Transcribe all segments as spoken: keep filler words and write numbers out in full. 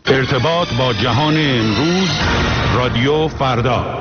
ارتباط با جهان امروز، رادیو فردا.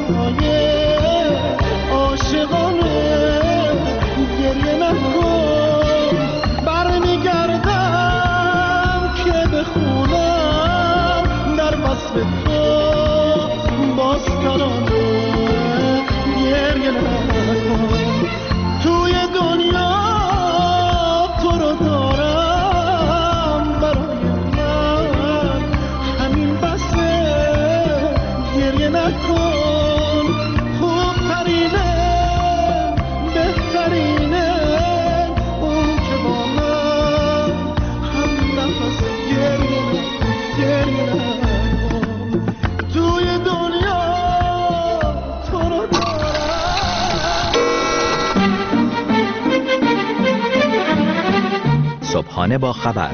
عاشقانه گریه نکن صبحانه با خبر،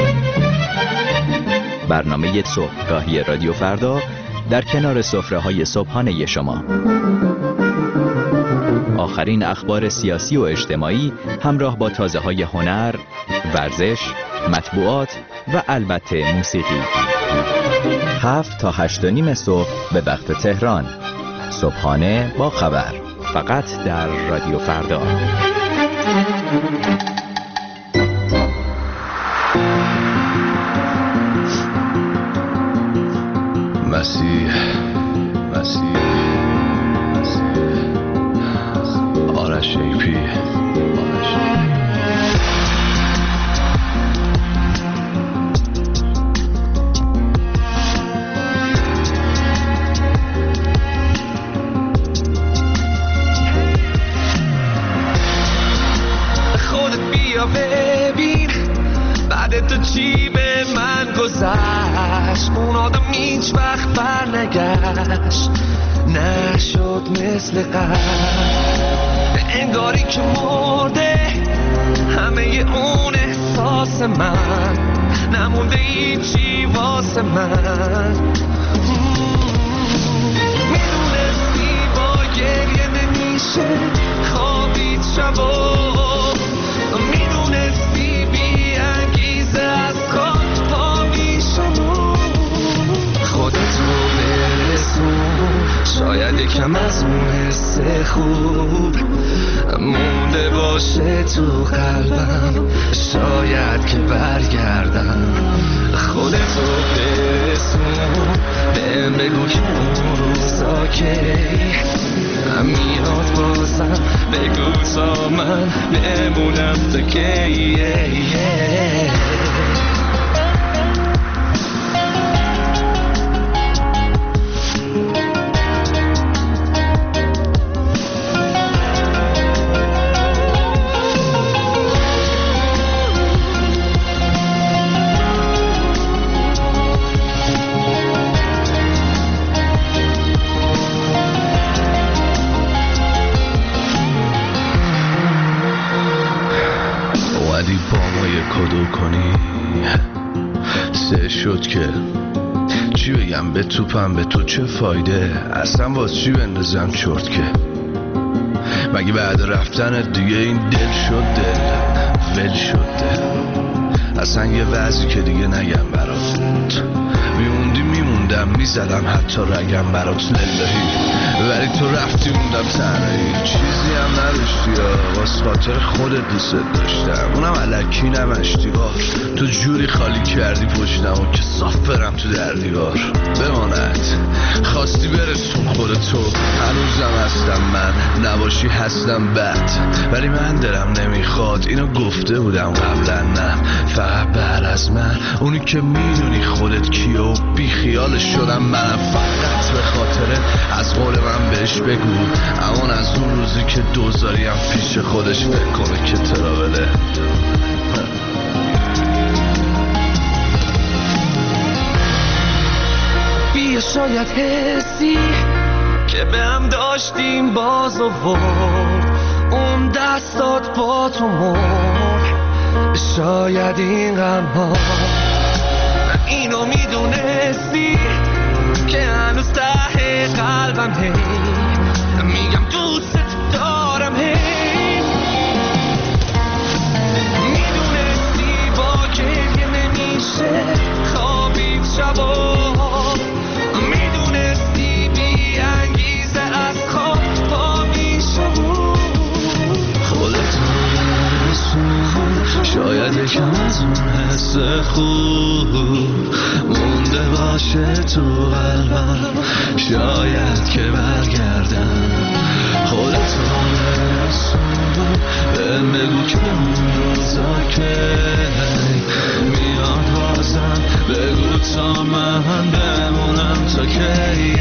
برنامه صبحگاهی رادیو فردا در کنار سفره‌های صبحانه شما. آخرین اخبار سیاسی و اجتماعی همراه با تازه‌های هنر، ورزش، مطبوعات و البته موسیقی. هفت تا هشت و نیم صبح به وقت تهران. صبحانه با خبر، فقط در رادیو فردا. مسیح مسیح مسیح آرش ایپی خودت بیا ببین بعد تو چی به من گذشت. اون آدم هیچ وقت بر نگشت، نشد مثل قبل، انگاری که مرده همه اون احساس من، نمونده هیچی واسه من. میدونستی با گریه نمیشه خوابید شبا، میدونستی بی انگیزه از خواب پا میشم. خودت رو برسون، شاید یکم از اون حس خوب مونده باشه تو قلبم، شاید که برگردم. خودت رو برسون، بهم بگو که اون روزا که میاد بازم، بگو تا من بمونم تا کی. کدو کنی سه شد که چی بگم به توپم، به تو چه فایده، اصلا باز چی بندازم چرت که مگه بعد رفتن دیگه این دل شد دل ول شد دل. اصلا یه وضعی که دیگه نگم برات، میموندی میموندم میزدم حتی رگم برات للهی، ولی تو رفتی موندم تنهایی، چیزی هم نداشتی یا واسه خاطر خودت دوست داشتم، اونم الکی نمشتی بار، تو جوری خالی کردی پشتمو که صاف برم تو در دیوار. بماند خواستی برسون خودتو، هنوزم هستم من، نباشی هستم بد، ولی من دلم نمیخواد، اینو گفته بودم قبلا، نه فقط بعد از من اونی که میدونی خودت کیه و بی خیالش شدم منم، فقط به خاطر از قول من بهش بگو امان از اون روزی که دوزاریم پیش خودش فکر کنه که تراوله. بیا شاید حسی که به هم داشتیم باز آورد، اون دستات با تو مرد، شاید این غم ها اینو میدونستی که هنوز ته قلبم هی میگم دوست دارم، هی میدونستی با گریه نمیشه خوابید شبا، میدونستی بی انگیزه از خواب پا میشم. خودت شاید یکم از اون حس خوب مونده باشه تو قلبم، شاید که برگردم. خودت رو برسون، بهم بگو که اون روزا که میاد بازم، بگو تا من بمونم تا کی.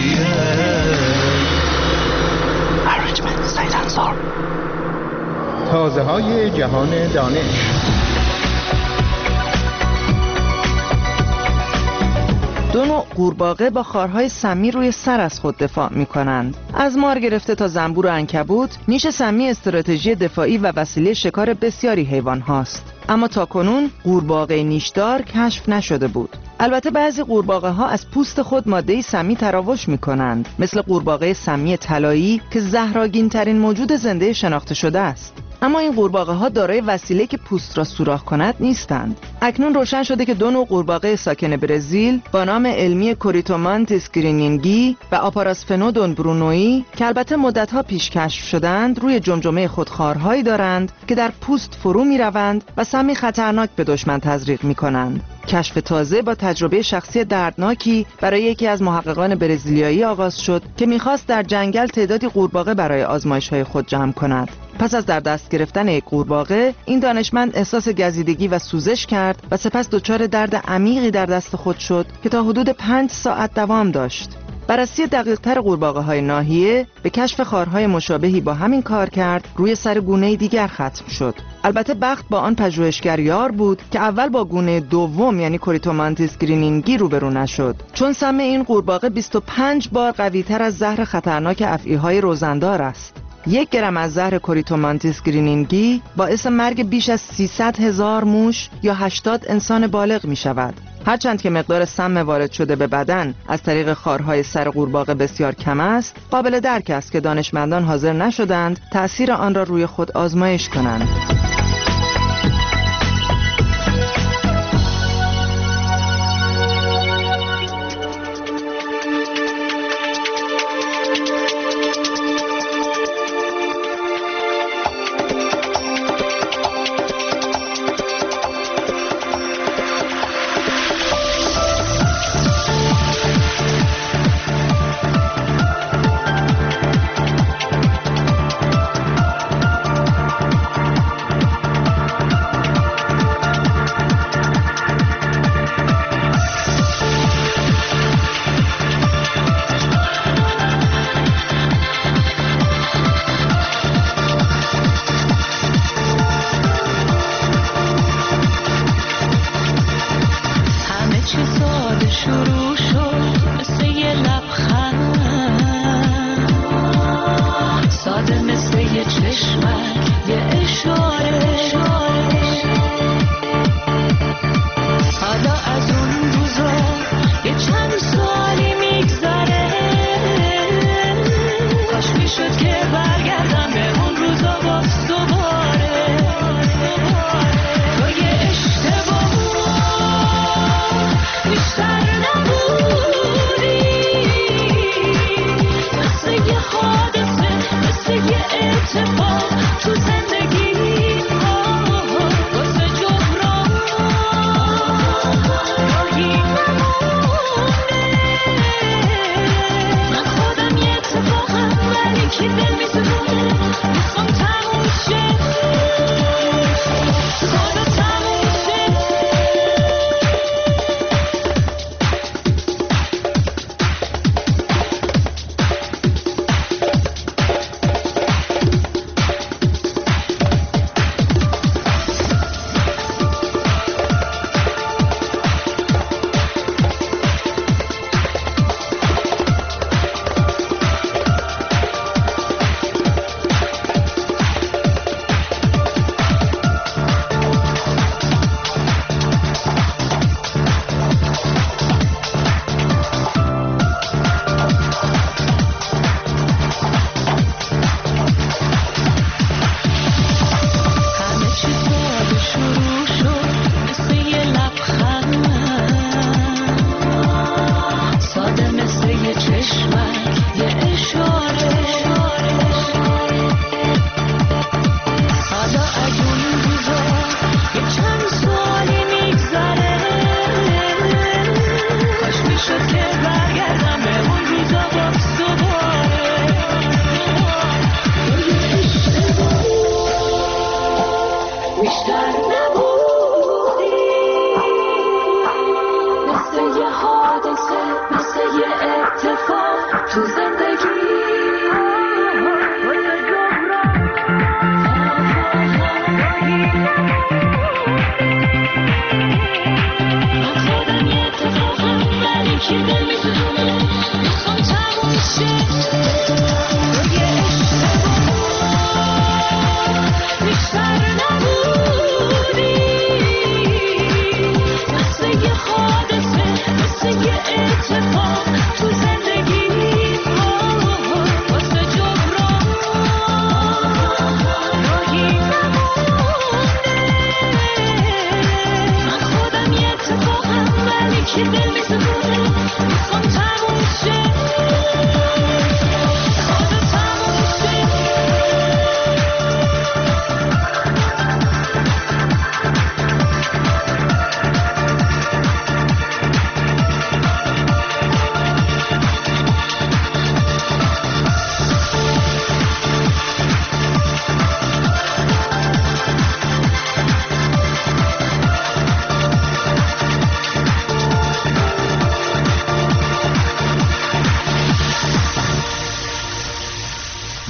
Arrangement سید انصار. تازه های جهان دانش. دو نوع قورباغه با خارهای سمی روی سر از خود دفاع می‌کنند. از مار گرفته تا زنبور و عنکبوت، نیش سمی استراتژی دفاعی و وسیله شکار بسیاری حیوان هاست. اما تاکنون قورباغه نیشدار کشف نشده بود. البته بعضی قورباغه ها از پوست خود ماده سمی تراوش می کنند، مثل قورباغه سمی طلایی که زهرآگین ترین موجود زنده شناخته شده است. اما این قورباغه ها دارای وسیله که پوست را سوراخ کند نیستند. اکنون روشن شده که دو نوع قورباغه ساکن برزیل با نام علمی کوریتومانتیس گرینینگی و آپاراسفنودون برونویی که البته مدت‌ها پیش کشف شدند، روی جمجمه خود خارهایی دارند که در پوست فرو می‌روند و سمی خطرناک به دشمن تزریق می‌کنند. کشف تازه با تجربه شخصی دردناکی برای یکی از محققان برزیلیایی آغاز شد که می‌خواست در جنگل تعدادی قورباغه برای آزمایش‌های خود جمع کند. پس از در دست گرفتن یک قورباغه، این دانشمند احساس گزیدگی و سوزش کرد و سپس دچار درد عمیقی در دست خود شد که تا حدود پنج ساعت دوام داشت. بررسی دقیق‌تر قورباغه‌های ناحیه به کشف خارهای مشابهی با همین کار کرد روی سر گونه دیگر ختم شد. البته بخت با آن پژوهشگر یار بود که اول با گونه دوم یعنی کوریتومانتیس گرینینگی روبرو نشد، چون سم این قورباغه بیست و پنج بار قوی‌تر از زهر خطرناک افعی‌های روزندار است. یک گرم از زهر کوریتومانتیس گرینینگی باعث مرگ بیش از سیصد هزار موش یا هشتاد انسان بالغ می شود. هرچند که مقدار سم وارد شده به بدن از طریق خارهای سر قورباغه بسیار کم است، قابل درک است که دانشمندان حاضر نشدند تأثیر آن را روی خود آزمایش کنند.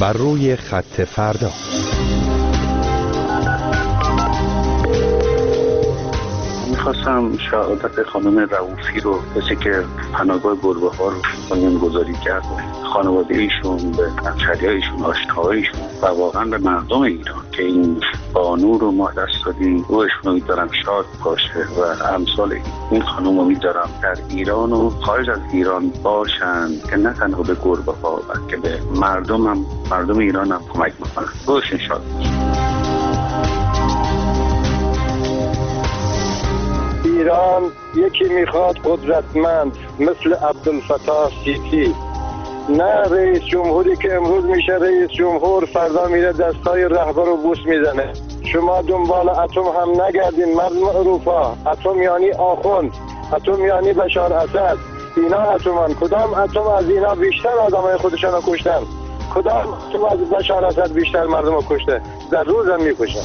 بر روی خط فردا. میخواستم شهادت خانم رؤوفی رو کسی که پناهگاه گربه ها رو بنیانگذاری کرد، خانواده ایشون، به همشهری هایشون، آشناهایشون و واقعا به مردم ایران که این بانو رو ما دست دادیم، روحشون امیدوارم شاد باشه و امثال این خانم امیدوارم در ایران و خارج از ایران باشن که نه تنها به گربه ها بلکه به مردم هم مردم ایران هم کمک میکنن. روحشون شاد باشه. ایران یکی میخواد قدرتمند مثل عبدالفتاح سیسی، نه رئیس جمهوری که امروز میشه رئیس جمهور فردا میره دستای رهبر رو بوس میزنه. شما دنبال اتم هم نگردین مردم اروپا. اتم یعنی آخوند، اتم یعنی بشار اسد. اینا اتمن. کدام اتم از اینا بیشتر آدمای خودشان رو کشتن؟ کدام اتم از بشار اسد بیشتر مردم رو کشته؟ در روز هم میکشن.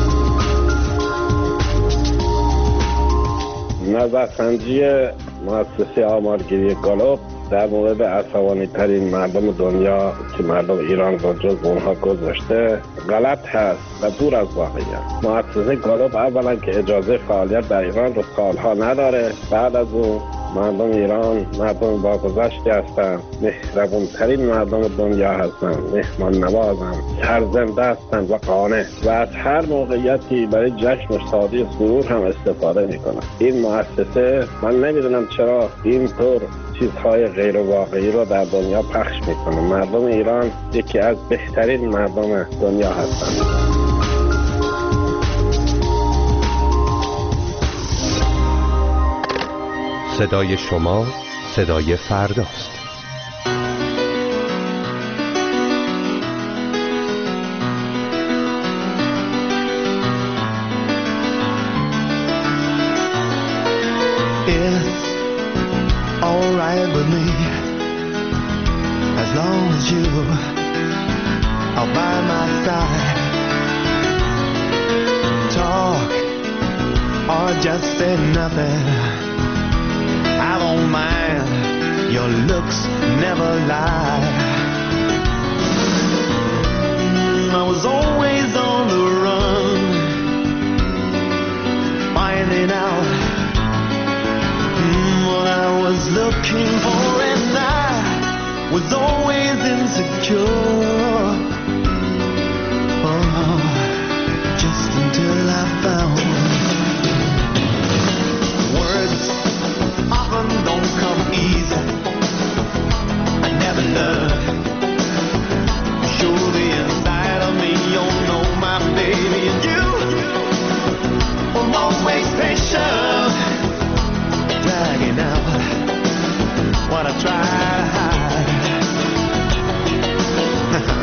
نظرسنجی مؤسسه آمارگیری گالوپ در مورد عصبانی ترین مردم دنیا که مردم ایران رو جز اونها گذاشته غلط هست و دور از واقعیت. مؤسسه گالوپ اولا که اجازه فعالیت در ایران رو سالها نداره، بعد از اون مردم ایران مردم با گذشتی هستند، مهربون ترین مردم دنیا هستند، مهمان نوازند، سرزنده هستند و قانع و از هر موقعیتی برای جشن و شادی و سرور هم استفاده میکنند. این مؤسسه من نمیدونم چرا اینطور چیزهای غیر واقعی رو در دنیا پخش میکنه. مردم ایران یکی از بهترین مردم دنیا هستند. صدای شما صدای فرداست. It's alright with me as long as you are by my side. Talk or just say nothing, I don't mind, your looks never lie. I was always on the run, finding out what I was looking for, and I was always insecure. Oh, just until I found words often don't come easy. I never learned to show the inside of me. You know my baby, and you were always patient, dragging out what I try to hide.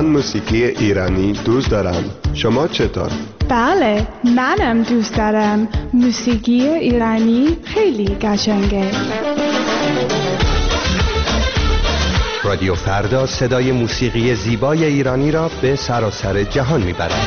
من موسیقی ایرانی دوست دارم. شما چطور؟ بله، منم دوست دارم. موسیقی ایرانی خیلی قشنگه. رادیو فردا صدای موسیقی زیبای ایرانی را به سراسر جهان میبرد.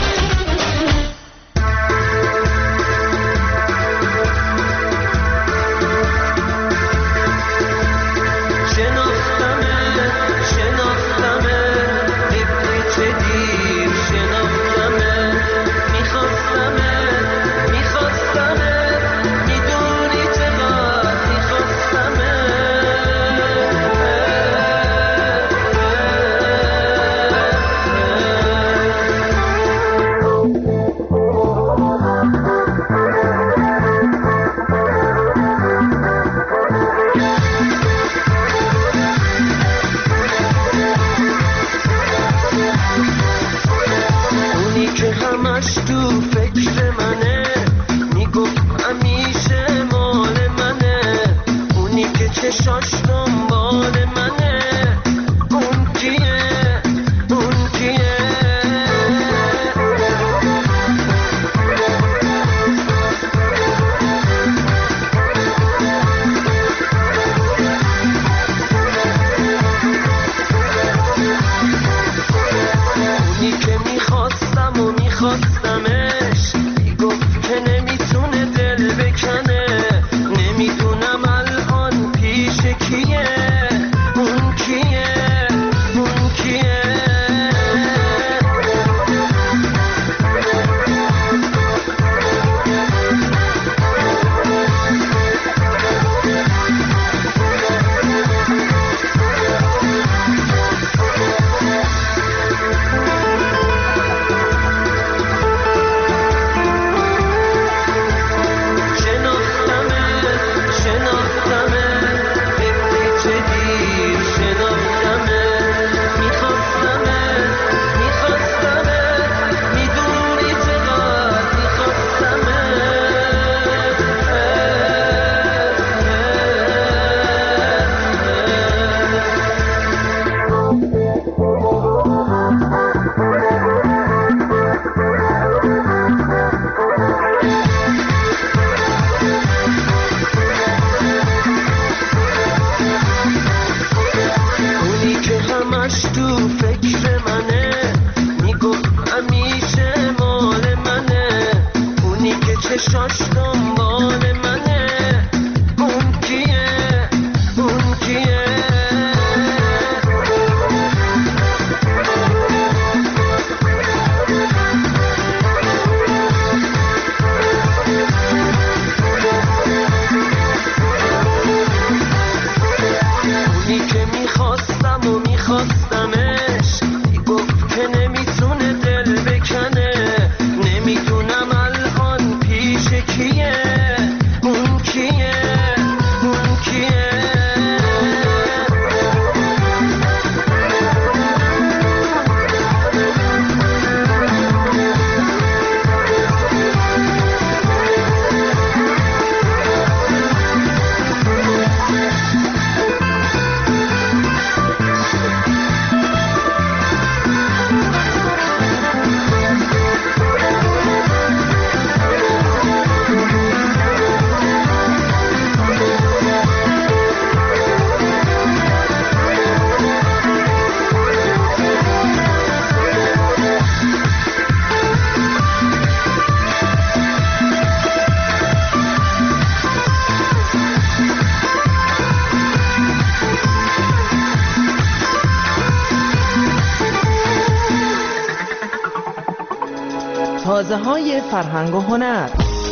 تازه های فرهنگ و هنر.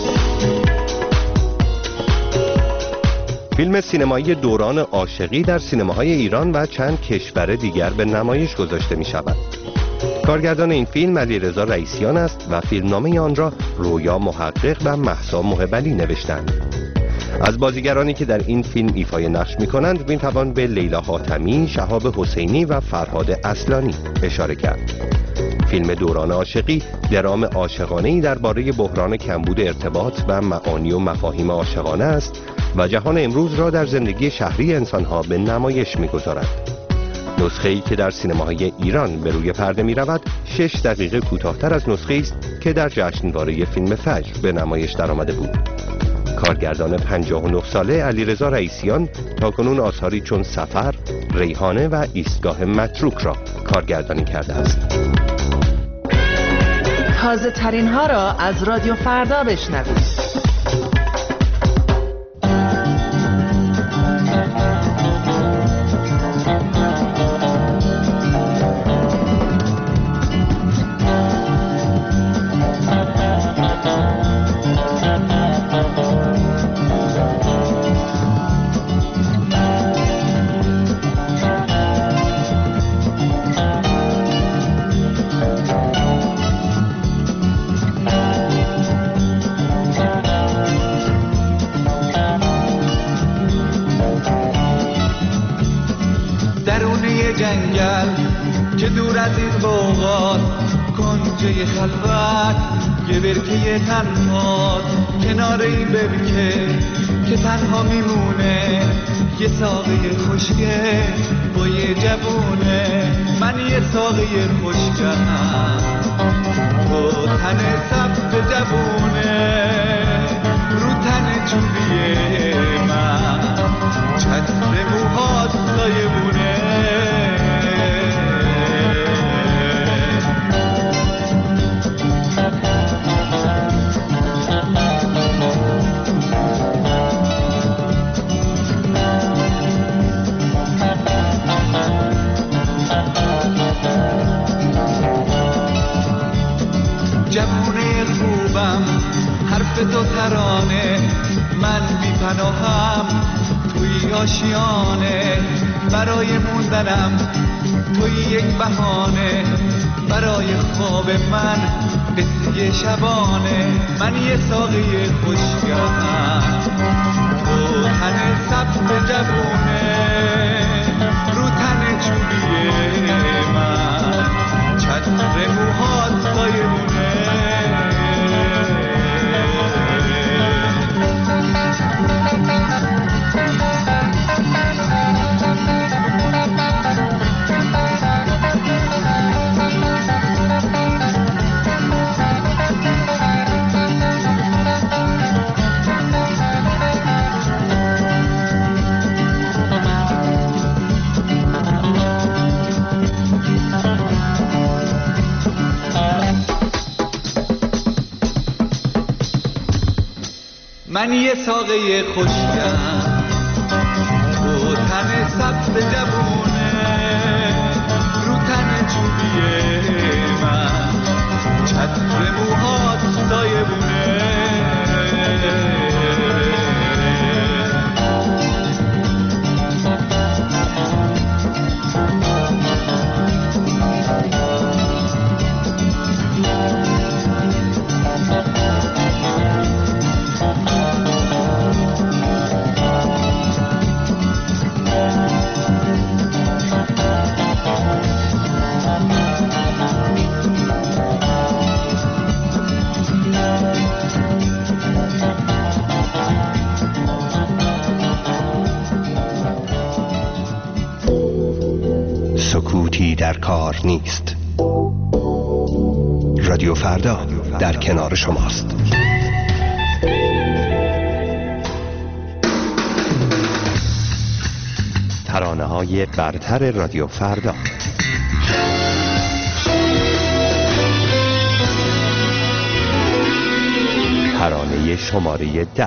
فیلم سینمایی دوران عاشقی در سینماهای ایران و چند کشور دیگر به نمایش گذاشته می شود. کارگردان این فیلم علیرضا رئیسیان است و فیلمنامه آن را رویا محقق و مهسا محبلی نوشتند. از بازیگرانی که در این فیلم ایفای نقش می کنند می توان به لیلا حاتمی، شهاب حسینی و فرهاد اصلانی اشاره کرد. فیلم دوران عاشقی درام عاشقانه‌ای درباره بحران کمبود ارتباط و معانی و مفاهیم عاشقانه است و جهان امروز را در زندگی شهری انسانها به نمایش می‌گذارد. نسخه‌ای که در سینماهای ایران به روی پرده می رود شش دقیقه کوتاه‌تر از نسخه‌ای است که در جشنواره فیلم فجر به نمایش درآمده بود. کارگردان پنجاه و نه ساله علیرضا رئیسیان تاکنون آثاری چون سفر، ریحانه و ایستگاه متروک را کارگردانی کرده است. تازه ترین ها را از رادیو فردا بشنوید. جنگل که دور از این بوغات، کنجه خلوت یه برکه تنهات، کنار این برکه که تنها میمونه یه ساقه خوشگه با یه جوونه. من یه ساقه خوشگهم با تن سبز جوونه، رو تن چوبیه من چتر موهات سایبونه. جوونه خوبم حرف تو ترانه، من بی پناهم توی آشیانه، برای موندنم توی یک بهانه، برای خواب من قصه شبانه. من یه ساقه خوشگهم تو تن سبز جوونه، رو تن چوبیه من چتر موهات سایبونه. من یه ساقه خوشگم تو تن سبز جوونه، رو تن چوبیه من چتر موهات سایبونه. سکوتی در کار نیست. رادیو فردا در کنار شماست. ترانه های برتر رادیو فردا. ترانه شماره ده.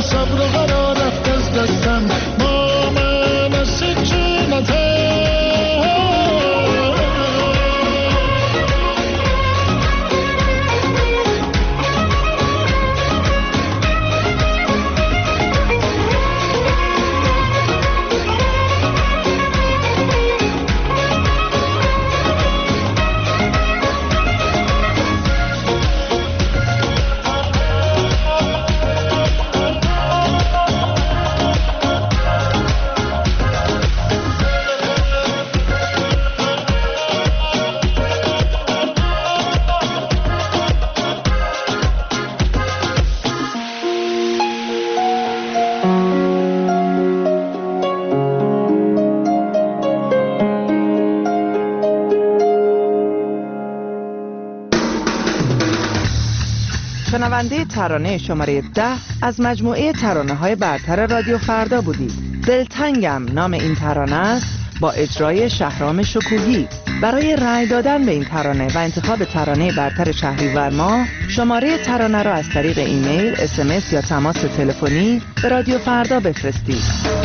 صبر و قرار رفت از دستم ما من از سکنته شنونده ترانه شماره ده از مجموعه ترانه های برتر رادیو فردا بودید. دلتنگم نام این ترانه است با اجرای شهرام شکوهی. برای رأی دادن به این ترانه و انتخاب ترانه برتر شهریور ماه شماره ترانه را از طریق ایمیل، اس ام اس یا تماس تلفنی به رادیو فردا بفرستید.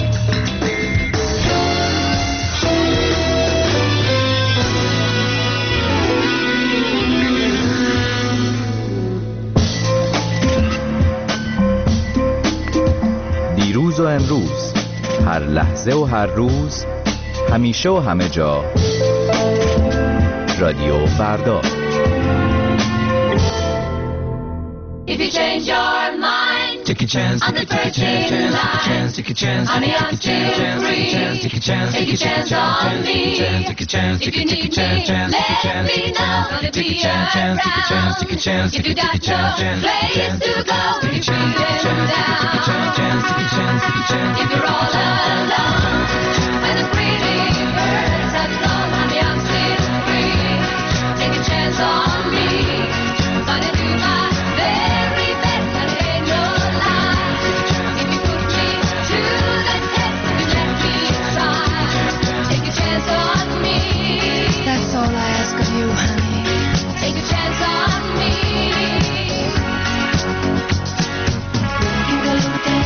دیروز و امروز، هر لحظه و هر روز، همیشه و همه جا، رادیو فردا. If you change your mind, take a chance, on the thirteenth line, take a chance, honey, I'm still free. Take a chance, take a chance on me. Take a chance, if you need me, let me know. Gonna be around. If you got no place to go, take a chance, take a chance, take a chance, take a chance, take a chance. If you're all alone, when the pretty birds have flown, honey, I'm still free. Take a chance on me. Gonna do my very best, and ain't no lie. If you put me to the test, if you let me try, take a chance on me. That's all I ask of you, honey. Take a chance on me. You can look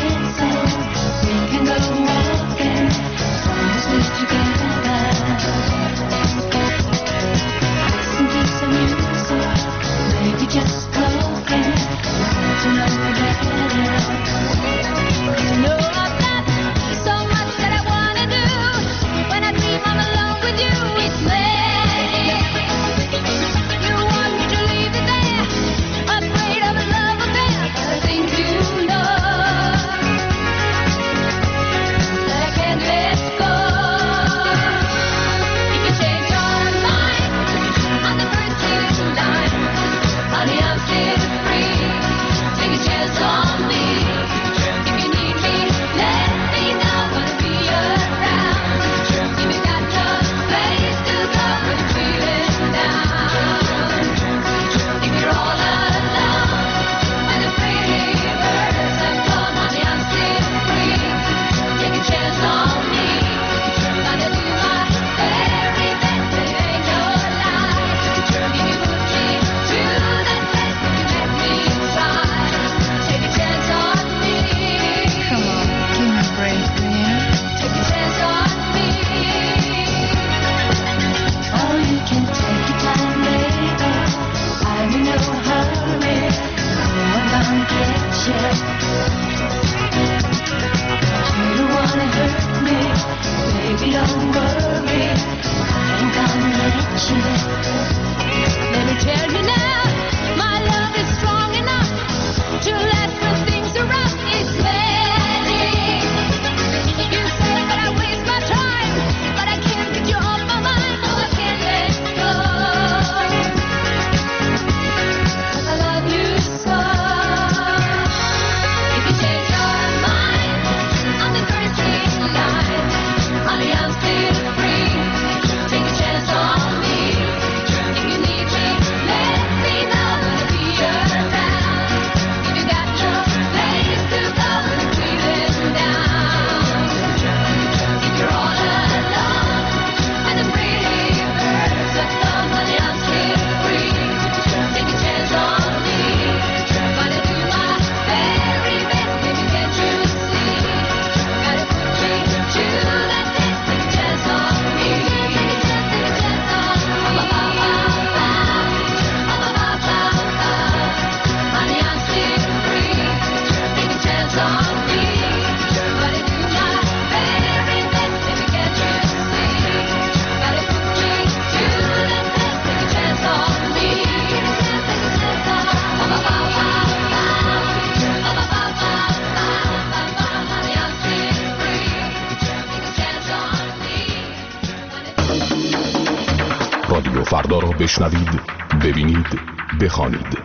فردا را بشنوید، ببینید، بخوانید.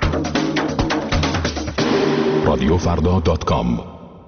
رادیو فردا دات کام.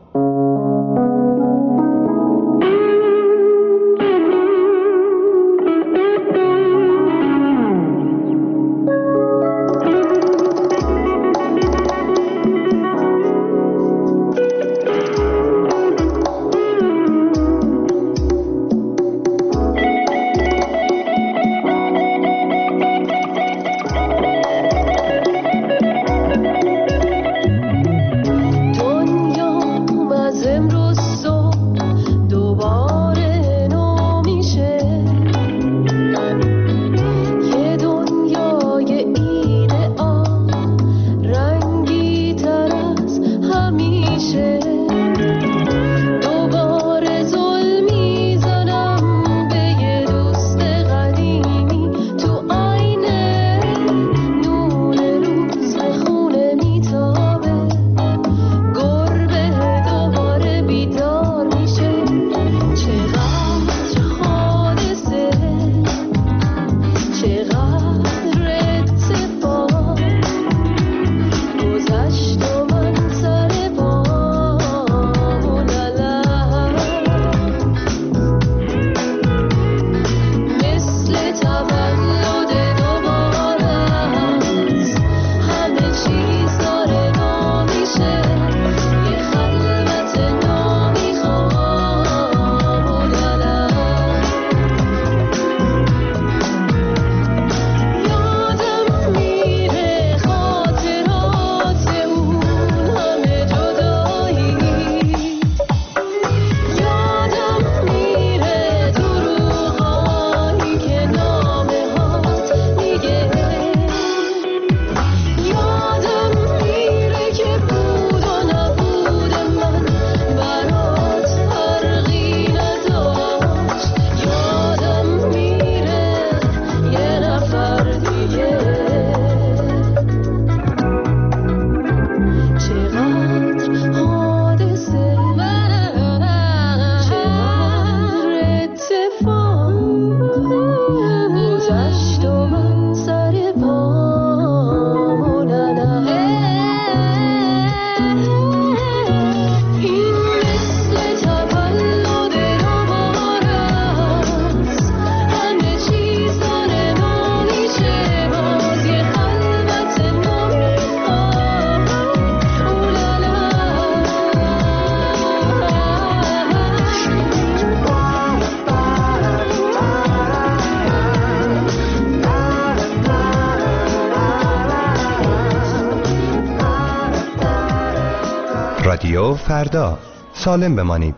رادیو فردا، سالم بمانید.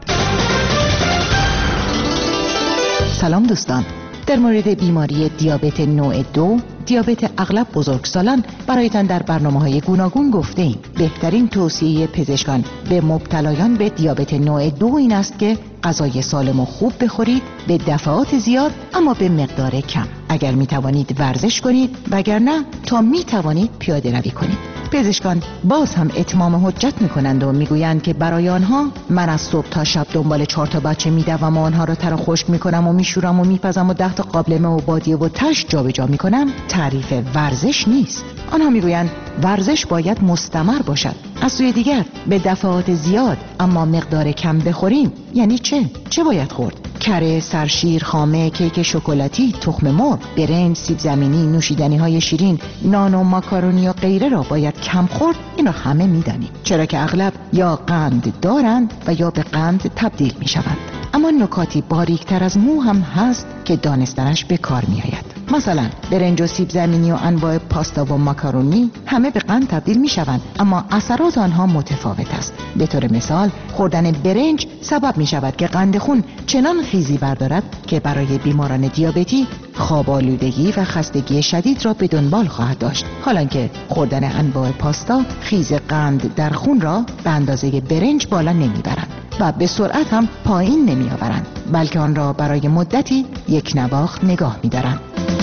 سلام دوستان، در مورد بیماری دیابت نوع دو، دیابت اغلب بزرگسالان برایتان در برنامه‌های گوناگون گفته ایم. بهترین توصیه پزشکان به مبتلایان به دیابت نوع دو این است که غذای سالم و خوب بخورید، به دفعات زیاد اما به مقدار کم. اگر می توانید ورزش کنید، وگرنه تا می توانید پیاده روی کنید. پزشکان باز هم اتمام حجت می کنند و می گویند که برای آنها من از صبح تا شب دنبال چهار تا بچه می دوم و آنها را تر و خشک می کنم و می شورم و می پزم و ده تا قابلمه و بادیه و تش جا به جا می کنم تعریف ورزش نیست. آنها می گویند ورزش باید مستمر باشد. از سوی دیگر به دفعات زیاد اما مقدار کم بخوریم یعنی چه؟ چه باید خورد؟ کره، سرشیر، خامه، کیک شکلاتی، تخم مرغ، برنج، سیب زمینی، نوشیدنی های شیرین، نان و ماکارونی و غیره را باید کم خورد. این را همه می‌دانیم، چرا که اغلب یا قند دارند و یا به قند تبدیل می‌شوند. اما نکاتی باریکتر از مو هم هست که دانستنش به کار می‌آید. مثلا برنج و سیب زمینی و انواع پاستا و ماکارونی همه به قند تبدیل می‌شوند، اما اثرات آنها متفاوت است. به طور مثال خوردن برنج سبب می‌شود که قند خون چنان خیزی بردارد که برای بیماران دیابتی خواب آلودگی و خستگی شدید را به دنبال خواهد داشت، حالانکه خوردن انواع پاستا خیز قند در خون را به اندازه برنج بالا نمیبرند و به سرعت هم پایین نمی آورند، بلکه آن را برای مدتی یک نواخت نگاه می دارند.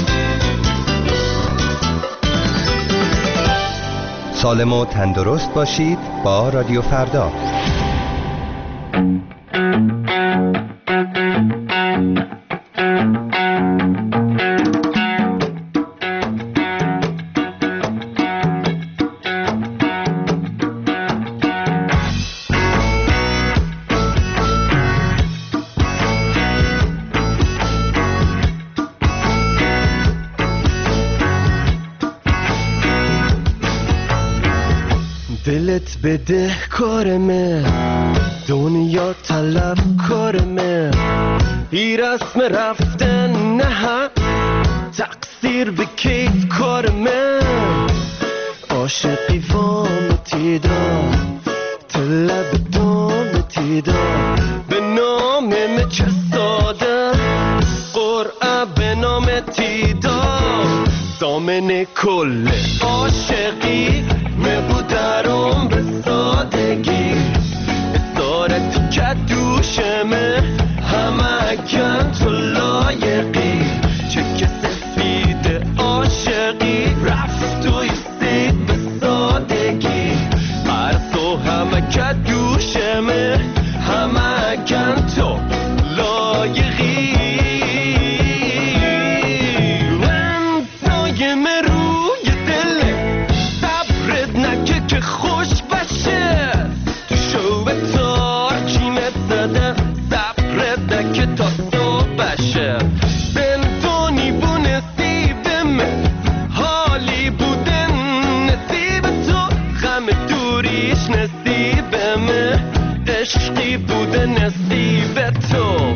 سالم و تندرست باشید با رادیو فردا. دلت بده کارمه دنیا طلب کارمه ای رسم رفتن نه تقصیر به کیف کارمه عاشقی وام تیدا طلب دام تیدا به نام مچه ساده قرعه به نام تیدا دامن کل عاشقی مبودرم به سادگی اسارتی که دوشمه همه کن تو لایقی چک سفید عاشقی رفت و ایستید به سادگی هر تو همه که دوشمه همه کن تو لایقی خوش باشه تو شو به تار کیمت زده صبرت نکه تا صبح بشه زندونی بو نصیبمه حالی بودن نصیب تو غم دوریش نصیبمه عشقی بوده نصیب تو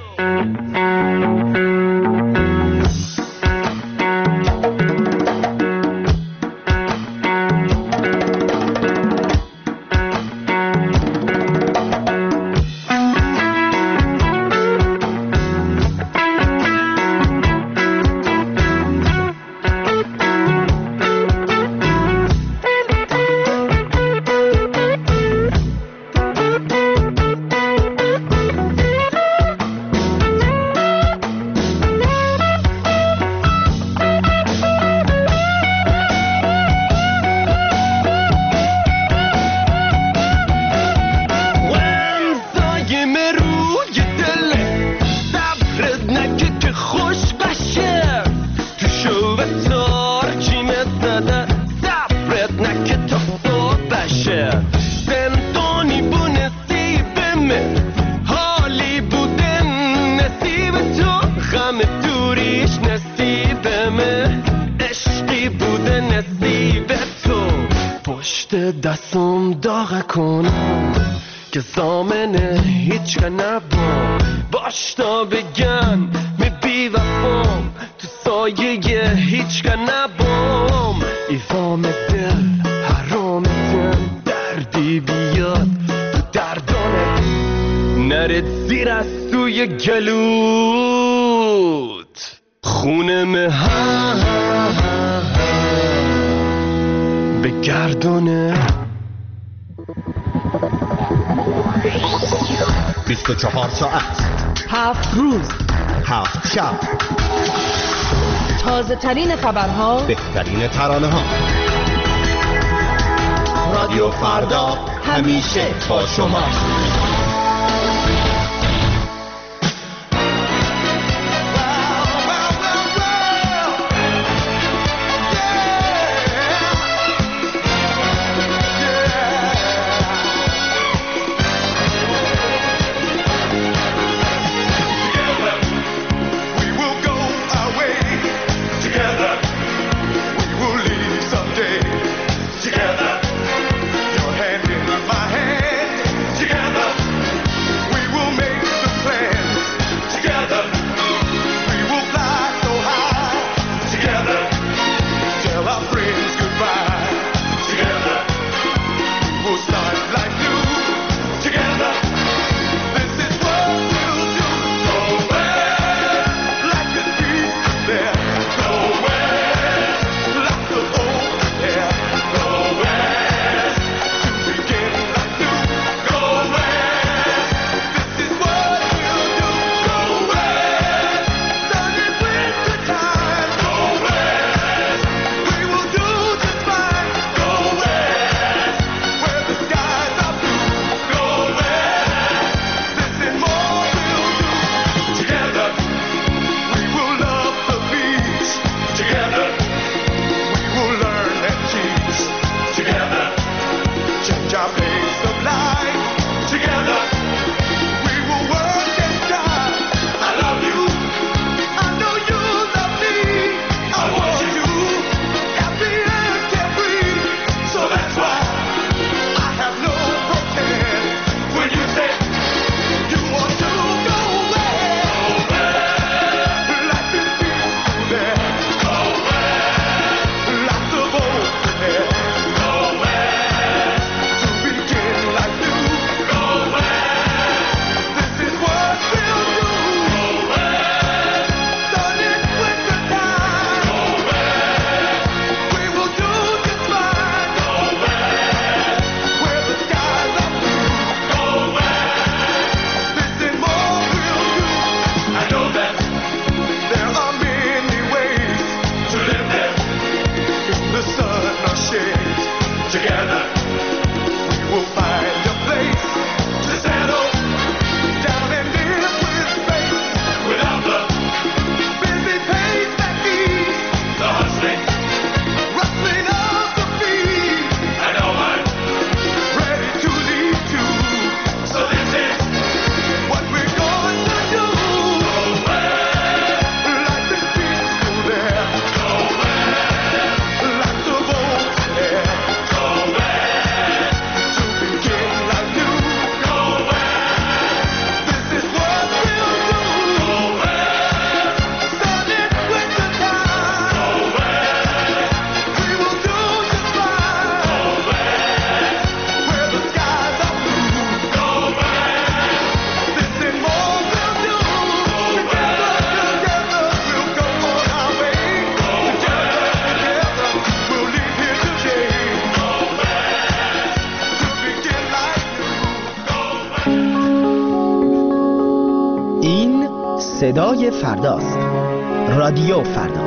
دستم داغ کنم که زامنه هیچ که نبام باش تا بگن می بی وفام تو سایه هیچ که نبام ایوام دل حرامتن دردی بیاد تو دردانت نرد زیر از توی گلوت خونه مهم به گردانه بیست و چهار ساعت هفت روز هفت شب تازه ترین خبرها بهترین ترانه ها رادیو فردا همیشه با شما Together, your hand in my hand. Together. صدای فرداست. رادیو فردا.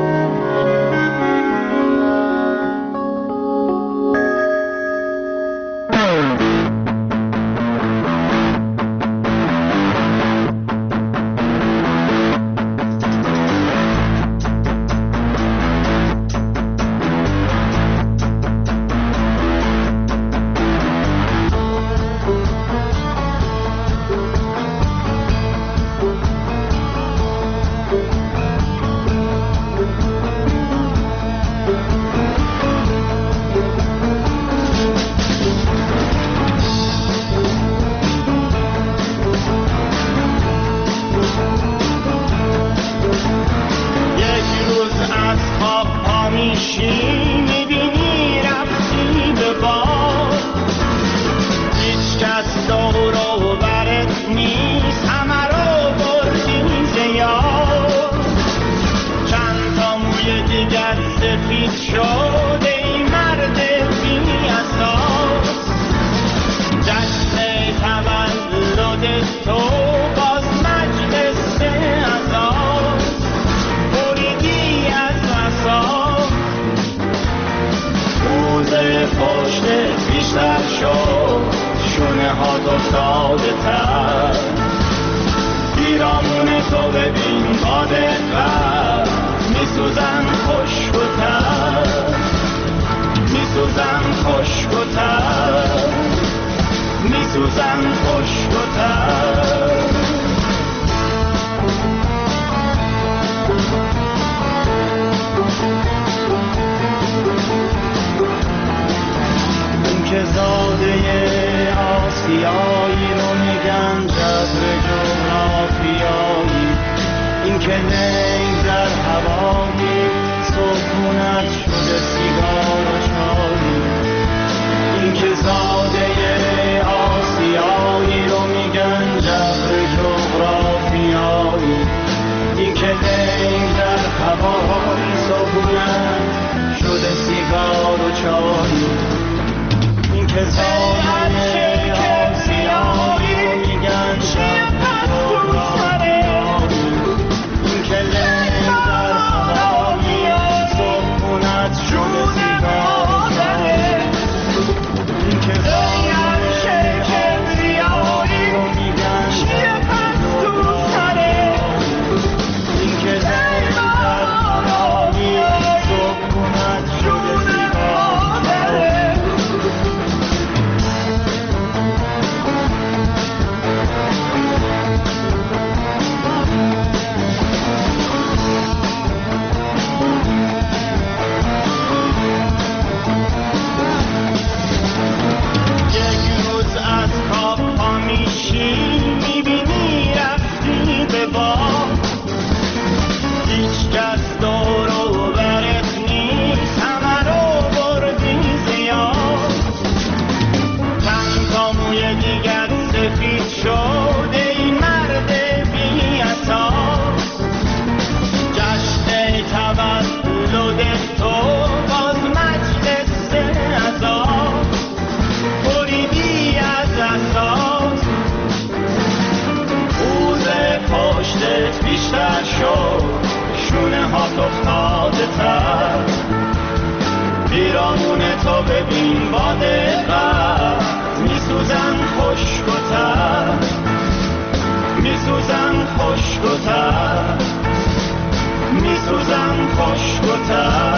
میسوزم خشک و تر